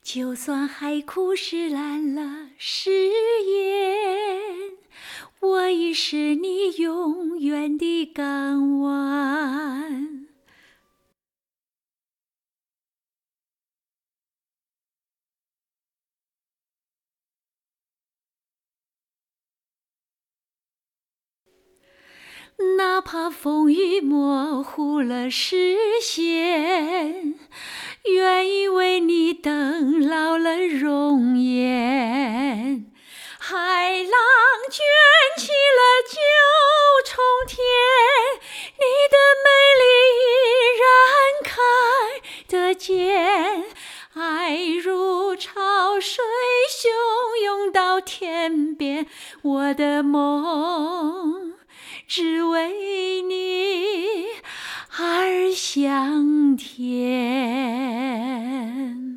就算海枯石烂了誓言，我已是你永远的港湾。哪怕风雨模糊了视线，愿意为你等老了容颜。海浪卷起了九重天，你的美丽依然看得见。爱如潮水汹涌到天边，我的梦只为你而向天。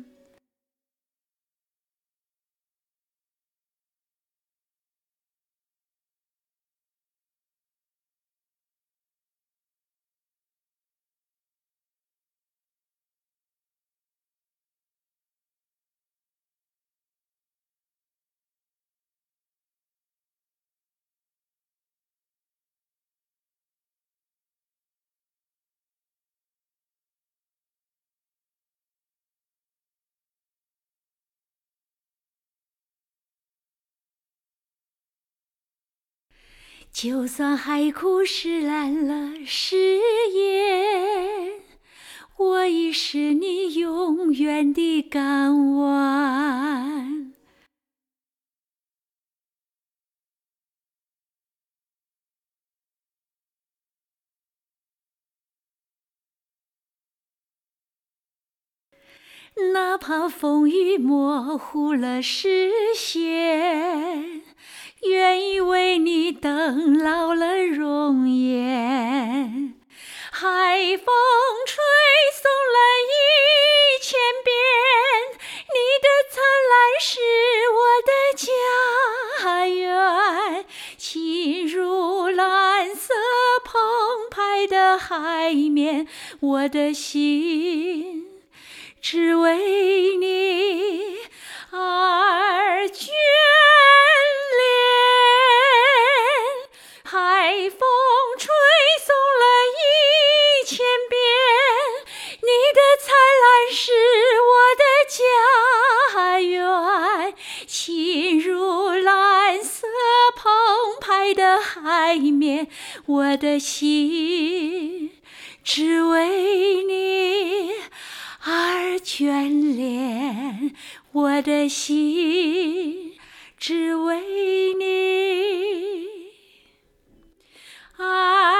就算海枯石烂了誓言，我已是你永远的港湾。哪怕风雨模糊了视线，愿意为你等老了容颜。海风吹送了一千遍，你的灿烂是我的家园。心如蓝色澎湃的海面，我的心只为你而眷恋。海风吹送了一千遍，你的灿烂是我的家园。心如蓝色澎湃的海面，我的心只为你而眷恋，我的心只为你而